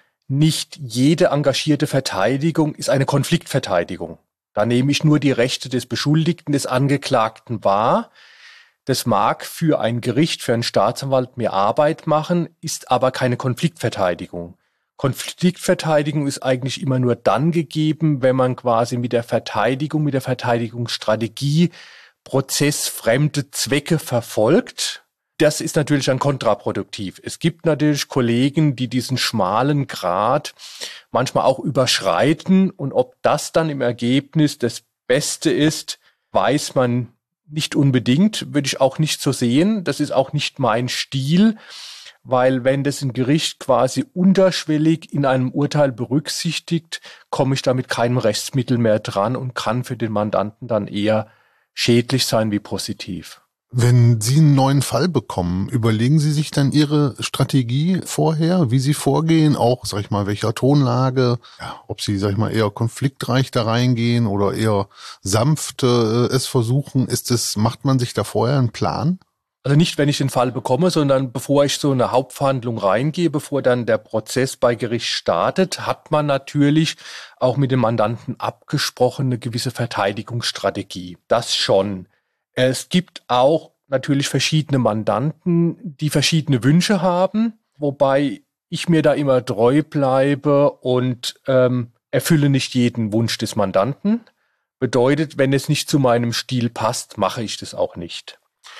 Nicht jede engagierte Verteidigung ist eine Konfliktverteidigung. Da nehme ich nur die Rechte des Beschuldigten, des Angeklagten wahr. Das mag für ein Gericht, für einen Staatsanwalt mehr Arbeit machen, ist aber keine Konfliktverteidigung. Konfliktverteidigung ist eigentlich immer nur dann gegeben, wenn man quasi mit der Verteidigung, mit der Verteidigungsstrategie prozessfremde Zwecke verfolgt. Das ist natürlich dann kontraproduktiv. Es gibt natürlich Kollegen, die diesen schmalen Grat manchmal auch überschreiten und ob das dann im Ergebnis das Beste ist, weiß man nicht unbedingt, würde ich auch nicht so sehen. Das ist auch nicht mein Stil, weil wenn das ein Gericht quasi unterschwellig in einem Urteil berücksichtigt, komme ich da mit keinem Rechtsmittel mehr dran und kann für den Mandanten dann eher schädlich sein wie positiv. Wenn Sie einen neuen Fall bekommen, überlegen Sie sich dann Ihre Strategie vorher, wie Sie vorgehen, auch, sag ich mal, welcher Tonlage, ja, ob Sie, sag ich mal, eher konfliktreich da reingehen oder eher sanft äh, es versuchen, ist es, macht man sich da vorher einen Plan? Also nicht, wenn ich den Fall bekomme, sondern bevor ich so eine Hauptverhandlung reingehe, bevor dann der Prozess bei Gericht startet, hat man natürlich auch mit dem Mandanten abgesprochen eine gewisse Verteidigungsstrategie. Das schon. Es gibt auch natürlich verschiedene Mandanten, die verschiedene Wünsche haben, wobei ich mir da immer treu bleibe und ähm, erfülle nicht jeden Wunsch des Mandanten. Bedeutet, wenn es nicht zu meinem Stil passt, mache ich das auch nicht.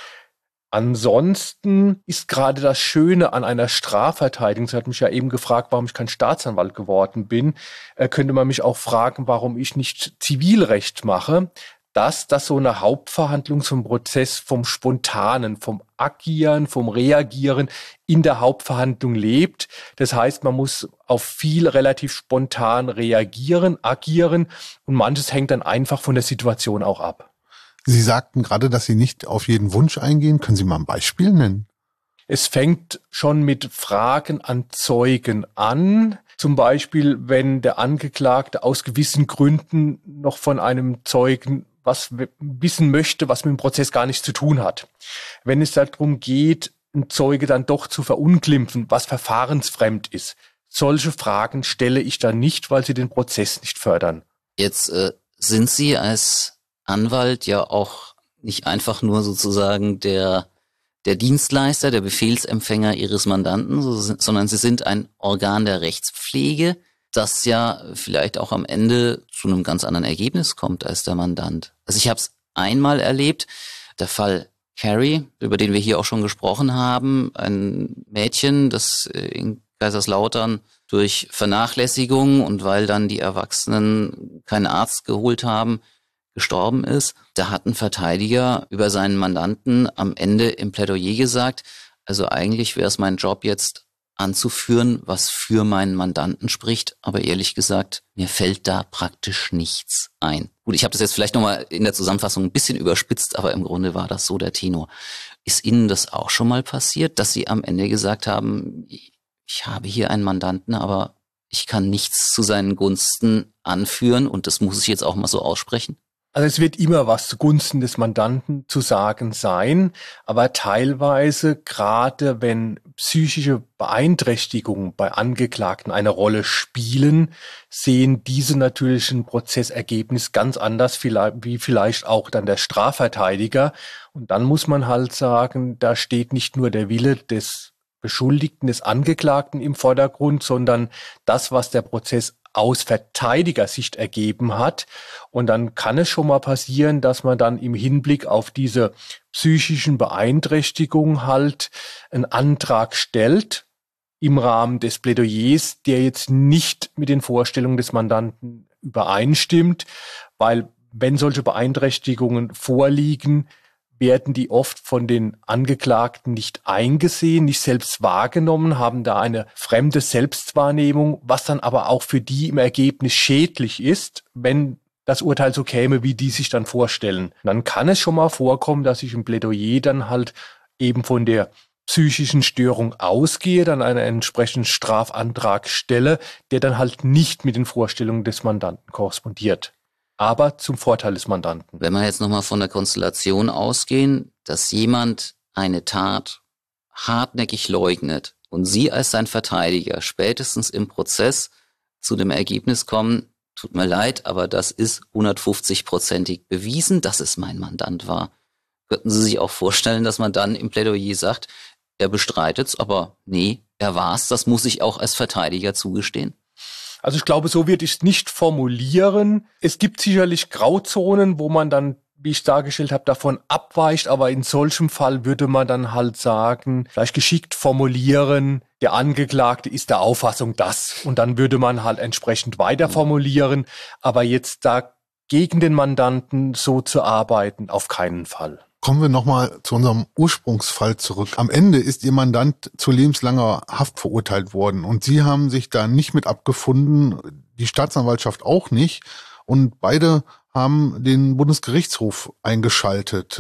Ansonsten ist gerade das Schöne an einer Strafverteidigung, Sie hat mich ja eben gefragt, warum ich kein Staatsanwalt geworden bin, äh, könnte man mich auch fragen, warum ich nicht Zivilrecht mache, dass das so eine Hauptverhandlung zum Prozess vom Spontanen, vom Agieren, vom Reagieren in der Hauptverhandlung lebt. Das heißt, man muss auf viel relativ spontan reagieren, agieren und manches hängt dann einfach von der Situation auch ab. Sie sagten gerade, dass Sie nicht auf jeden Wunsch eingehen. Können Sie mal ein Beispiel nennen? Es fängt schon mit Fragen an Zeugen an. Zum Beispiel, wenn der Angeklagte aus gewissen Gründen noch von einem Zeugen was wissen möchte, was mit dem Prozess gar nichts zu tun hat. Wenn es darum geht, einen Zeuge dann doch zu verunglimpfen, was verfahrensfremd ist. Solche Fragen stelle ich dann nicht, weil sie den Prozess nicht fördern. Jetzt äh, sind Sie als Anwalt ja auch nicht einfach nur sozusagen der, der Dienstleister, der Befehlsempfänger Ihres Mandanten, so, sondern Sie sind ein Organ der Rechtspflege, das ja vielleicht auch am Ende zu einem ganz anderen Ergebnis kommt als der Mandant. Also ich habe es einmal erlebt, der Fall Carrie, über den wir hier auch schon gesprochen haben, ein Mädchen, das in Kaiserslautern durch Vernachlässigung und weil dann die Erwachsenen keinen Arzt geholt haben, gestorben ist. Da hat ein Verteidiger über seinen Mandanten am Ende im Plädoyer gesagt, also eigentlich wäre es mein Job jetzt anzuführen, was für meinen Mandanten spricht, aber ehrlich gesagt, mir fällt da praktisch nichts ein. Gut, ich habe das jetzt vielleicht nochmal in der Zusammenfassung ein bisschen überspitzt, aber im Grunde war das so der Tenor. Ist Ihnen das auch schon mal passiert, dass Sie am Ende gesagt haben, ich habe hier einen Mandanten, aber ich kann nichts zu seinen Gunsten anführen und das muss ich jetzt auch mal so aussprechen? Also es wird immer was zugunsten des Mandanten zu sagen sein, aber teilweise, gerade wenn psychische Beeinträchtigungen bei Angeklagten eine Rolle spielen, sehen diese natürlich ein Prozessergebnis ganz anders wie vielleicht auch dann der Strafverteidiger. Und dann muss man halt sagen, da steht nicht nur der Wille des Beschuldigten, des Angeklagten im Vordergrund, sondern das, was der Prozess aus Verteidigersicht ergeben hat. Und dann kann es schon mal passieren, dass man dann im Hinblick auf diese psychischen Beeinträchtigungen halt einen Antrag stellt im Rahmen des Plädoyers, der jetzt nicht mit den Vorstellungen des Mandanten übereinstimmt, weil wenn solche Beeinträchtigungen vorliegen, werden die oft von den Angeklagten nicht eingesehen, nicht selbst wahrgenommen, haben da eine fremde Selbstwahrnehmung, was dann aber auch für die im Ergebnis schädlich ist, wenn das Urteil so käme, wie die sich dann vorstellen. Dann kann es schon mal vorkommen, dass ich im Plädoyer dann halt eben von der psychischen Störung ausgehe, dann einen entsprechenden Strafantrag stelle, der dann halt nicht mit den Vorstellungen des Mandanten korrespondiert. Aber zum Vorteil des Mandanten. Wenn wir jetzt nochmal von der Konstellation ausgehen, dass jemand eine Tat hartnäckig leugnet und Sie als sein Verteidiger spätestens im Prozess zu dem Ergebnis kommen, tut mir leid, aber das ist hundertfünfzig-prozentig bewiesen, dass es mein Mandant war. Könnten Sie sich auch vorstellen, dass man dann im Plädoyer sagt, er bestreitet's, aber nee, er war's, das muss ich auch als Verteidiger zugestehen? Also ich glaube, so würde ich es nicht formulieren. Es gibt sicherlich Grauzonen, wo man dann, wie ich dargestellt habe, davon abweicht. Aber in solchem Fall würde man dann halt sagen, vielleicht geschickt formulieren, der Angeklagte ist der Auffassung das. Und dann würde man halt entsprechend weiter formulieren. Aber jetzt da gegen den Mandanten so zu arbeiten, auf keinen Fall. Kommen wir nochmal zu unserem Ursprungsfall zurück. Am Ende ist Ihr Mandant zu lebenslanger Haft verurteilt worden und Sie haben sich da nicht mit abgefunden, die Staatsanwaltschaft auch nicht und beide haben den Bundesgerichtshof eingeschaltet,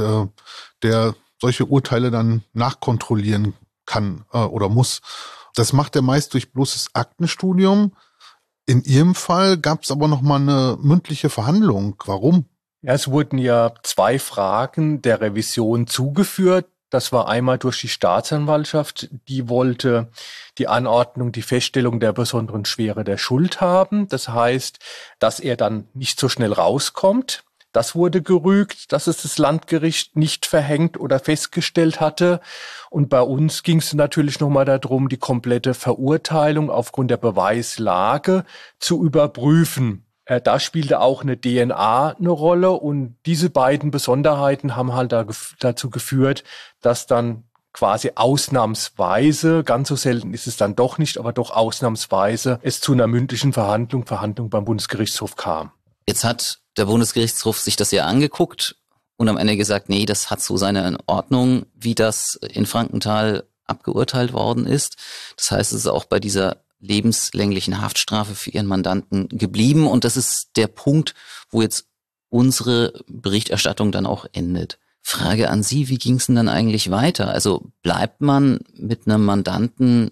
der solche Urteile dann nachkontrollieren kann oder muss. Das macht er meist durch bloßes Aktenstudium. In Ihrem Fall gab es aber nochmal eine mündliche Verhandlung. Warum? Ja, es wurden ja zwei Fragen der Revision zugeführt. Das war einmal durch die Staatsanwaltschaft, die wollte die Anordnung, die Feststellung der besonderen Schwere der Schuld haben. Das heißt, dass er dann nicht so schnell rauskommt. Das wurde gerügt, dass es das Landgericht nicht verhängt oder festgestellt hatte. Und bei uns ging es natürlich nochmal darum, die komplette Verurteilung aufgrund der Beweislage zu überprüfen. Da spielte auch eine D N A eine Rolle und diese beiden Besonderheiten haben halt da, dazu geführt, dass dann quasi ausnahmsweise, ganz so selten ist es dann doch nicht, aber doch ausnahmsweise es zu einer mündlichen Verhandlung, Verhandlung beim Bundesgerichtshof kam. Jetzt hat der Bundesgerichtshof sich das ja angeguckt und am Ende gesagt, nee, das hat so seine Ordnung, wie das in Frankenthal abgeurteilt worden ist. Das heißt, es ist auch bei dieser lebenslänglichen Haftstrafe für ihren Mandanten geblieben. Und das ist der Punkt, wo jetzt unsere Berichterstattung dann auch endet. Frage an Sie, wie ging es denn dann eigentlich weiter? Also bleibt man mit einem Mandanten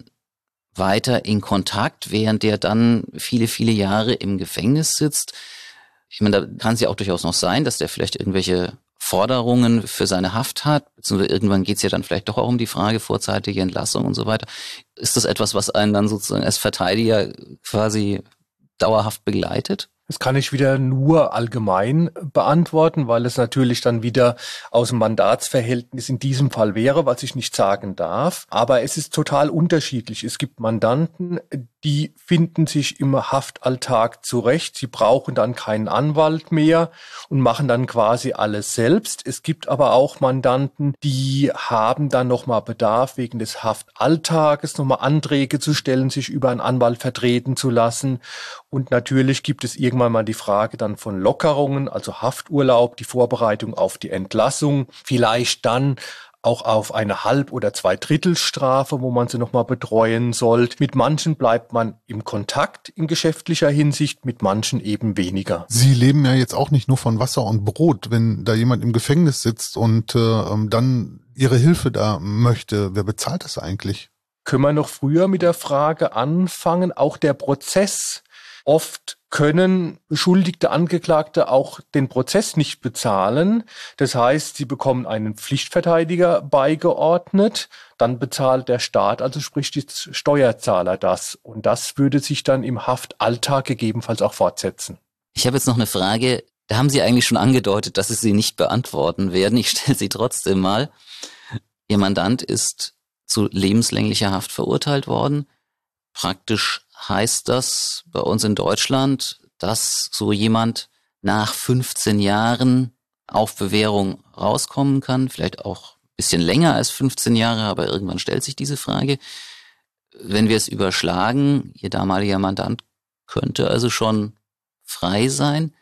weiter in Kontakt, während der dann viele, viele Jahre im Gefängnis sitzt? Ich meine, da kann es ja auch durchaus noch sein, dass der vielleicht irgendwelche Forderungen für seine Haft hat, beziehungsweise irgendwann geht es ja dann vielleicht doch auch um die Frage vorzeitige Entlassung und so weiter. Ist das etwas, was einen dann sozusagen als Verteidiger quasi dauerhaft begleitet? Das kann ich wieder nur allgemein beantworten, weil es natürlich dann wieder aus dem Mandatsverhältnis in diesem Fall wäre, was ich nicht sagen darf. Aber es ist total unterschiedlich. Es gibt Mandanten, die finden sich im Haftalltag zurecht. Sie brauchen dann keinen Anwalt mehr und machen dann quasi alles selbst. Es gibt aber auch Mandanten, die haben dann nochmal Bedarf, wegen des Haftalltages nochmal Anträge zu stellen, sich über einen Anwalt vertreten zu lassen. Und natürlich gibt es irgendwann mal die Frage dann von Lockerungen, also Hafturlaub, die Vorbereitung auf die Entlassung, vielleicht dann auch auf eine Halb- oder Zweidrittelstrafe, wo man sie nochmal betreuen soll. Mit manchen bleibt man im Kontakt in geschäftlicher Hinsicht, mit manchen eben weniger. Sie leben ja jetzt auch nicht nur von Wasser und Brot. Wenn da jemand im Gefängnis sitzt und äh, dann Ihre Hilfe da möchte, wer bezahlt das eigentlich? Können wir noch früher mit der Frage anfangen, auch der Prozess. Oft können beschuldigte Angeklagte auch den Prozess nicht bezahlen. Das heißt, sie bekommen einen Pflichtverteidiger beigeordnet, dann bezahlt der Staat, also sprich die Steuerzahler das. Und das würde sich dann im Haftalltag gegebenenfalls auch fortsetzen. Ich habe jetzt noch eine Frage, da haben Sie eigentlich schon angedeutet, dass Sie sie nicht beantworten werden. Ich stelle sie trotzdem mal. Ihr Mandant ist zu lebenslänglicher Haft verurteilt worden. Praktisch heißt das bei uns in Deutschland, dass so jemand nach fünfzehn Jahren auf Bewährung rauskommen kann, vielleicht auch ein bisschen länger als fünfzehn Jahre, aber irgendwann stellt sich diese Frage. Wenn wir es überschlagen, Ihr damaliger Mandant könnte also schon frei sein.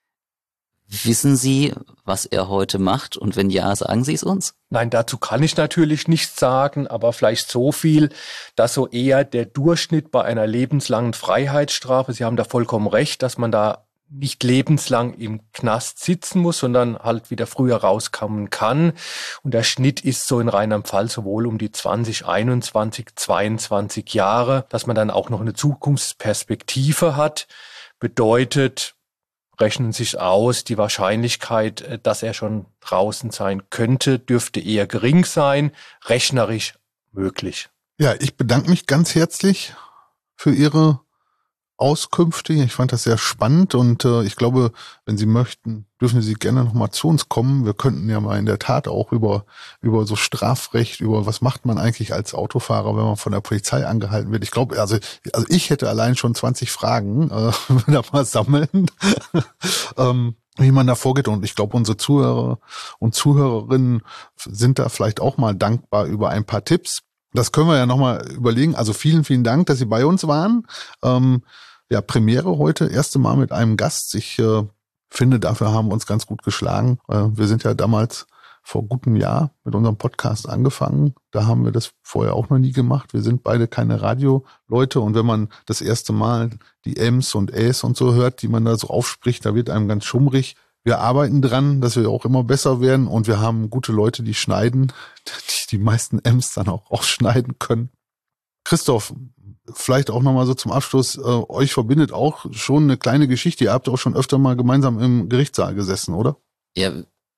Wissen Sie, was er heute macht? Und wenn ja, sagen Sie es uns? Nein, dazu kann ich natürlich nichts sagen, aber vielleicht so viel, dass so eher der Durchschnitt bei einer lebenslangen Freiheitsstrafe, Sie haben da vollkommen recht, dass man da nicht lebenslang im Knast sitzen muss, sondern halt wieder früher rauskommen kann. Und der Schnitt ist so in Rheinland-Pfalz sowohl um die zwanzig, einundzwanzig, zweiundzwanzig Jahre, dass man dann auch noch eine Zukunftsperspektive hat. Bedeutet, rechnen sich aus, die Wahrscheinlichkeit, dass er schon draußen sein könnte, dürfte eher gering sein, rechnerisch möglich. Ja, ich bedanke mich ganz herzlich für Ihre Auskünfte. Ich fand das sehr spannend und äh, ich glaube, wenn Sie möchten, dürfen Sie gerne nochmal zu uns kommen. Wir könnten ja mal in der Tat auch über über so Strafrecht, über was macht man eigentlich als Autofahrer, wenn man von der Polizei angehalten wird. Ich glaube, also also ich hätte allein schon zwanzig Fragen, äh, da mal sammeln, ähm, wie man da vorgeht. Und ich glaube, unsere Zuhörer und Zuhörerinnen sind da vielleicht auch mal dankbar über ein paar Tipps. Das können wir ja nochmal überlegen. Also vielen, vielen Dank, dass Sie bei uns waren. Ähm, ja, Premiere heute, erste Mal mit einem Gast. Ich äh, finde, dafür haben wir uns ganz gut geschlagen. Äh, wir sind ja damals vor gutem Jahr mit unserem Podcast angefangen. Da haben wir das vorher auch noch nie gemacht. Wir sind beide keine Radioleute. Und wenn man das erste Mal die Ems und Äs und so hört, die man da so aufspricht, da wird einem ganz schummrig. Wir arbeiten dran, dass wir auch immer besser werden und wir haben gute Leute, die schneiden, die die meisten M's dann auch rausschneiden können. Christoph, vielleicht auch nochmal so zum Abschluss, äh, euch verbindet auch schon eine kleine Geschichte. Ihr habt auch schon öfter mal gemeinsam im Gerichtssaal gesessen, oder? Ja,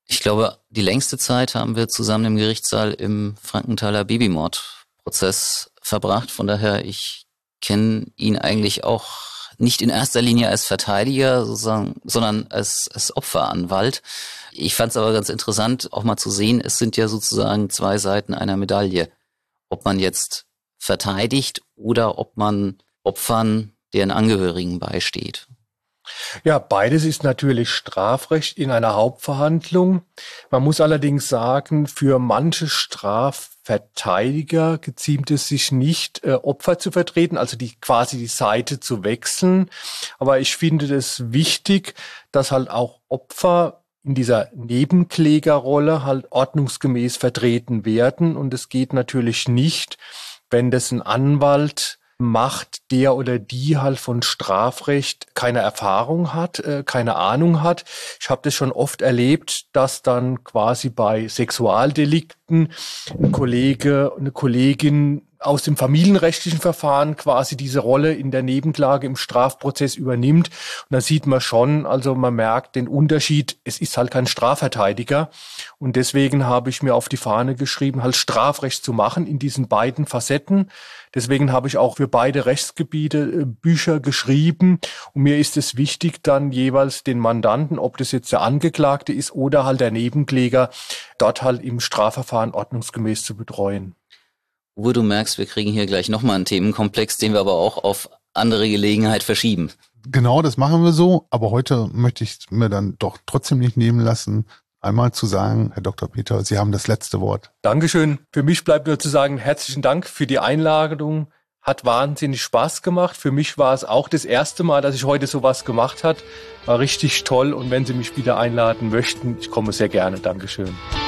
Ich glaube, die längste Zeit haben wir zusammen im Gerichtssaal im Frankenthaler Babymordprozess verbracht. Von daher, ich kenne ihn eigentlich auch nicht in erster Linie als Verteidiger, sozusagen, sondern als, als Opferanwalt. Ich fand es aber ganz interessant, auch mal zu sehen, es sind ja sozusagen zwei Seiten einer Medaille. Ob man jetzt verteidigt oder ob man Opfern, deren Angehörigen beisteht. Ja, beides ist natürlich Strafrecht in einer Hauptverhandlung. Man muss allerdings sagen, für manche Strafverteidiger geziemt es sich nicht, äh, Opfer zu vertreten, also die quasi die Seite zu wechseln. Aber ich finde es wichtig, dass halt auch Opfer in dieser Nebenklägerrolle halt ordnungsgemäß vertreten werden. Und es geht natürlich nicht, wenn das ein Anwalt macht, der oder die halt von Strafrecht keine Erfahrung hat, äh, keine Ahnung hat. Ich habe das schon oft erlebt, dass dann quasi bei Sexualdelikten ein Kollege, eine Kollegin aus dem familienrechtlichen Verfahren quasi diese Rolle in der Nebenklage im Strafprozess übernimmt. Und da sieht man schon, also man merkt den Unterschied, es ist halt kein Strafverteidiger. Und deswegen habe ich mir auf die Fahne geschrieben, halt Strafrecht zu machen in diesen beiden Facetten. Deswegen habe ich auch für beide Rechtsgebiete Bücher geschrieben. Und mir ist es wichtig, dann jeweils den Mandanten, ob das jetzt der Angeklagte ist oder halt der Nebenkläger, dort halt im Strafverfahren ordnungsgemäß zu betreuen. Uwe, du merkst, wir kriegen hier gleich nochmal einen Themenkomplex, den wir aber auch auf andere Gelegenheit verschieben. Genau, das machen wir so. Aber heute möchte ich es mir dann doch trotzdem nicht nehmen lassen, einmal zu sagen, Herr Doktor Peter, Sie haben das letzte Wort. Dankeschön. Für mich bleibt nur zu sagen, herzlichen Dank für die Einladung. Hat wahnsinnig Spaß gemacht. Für mich war es auch das erste Mal, dass ich heute sowas gemacht habe. War richtig toll. Und wenn Sie mich wieder einladen möchten, ich komme sehr gerne. Dankeschön.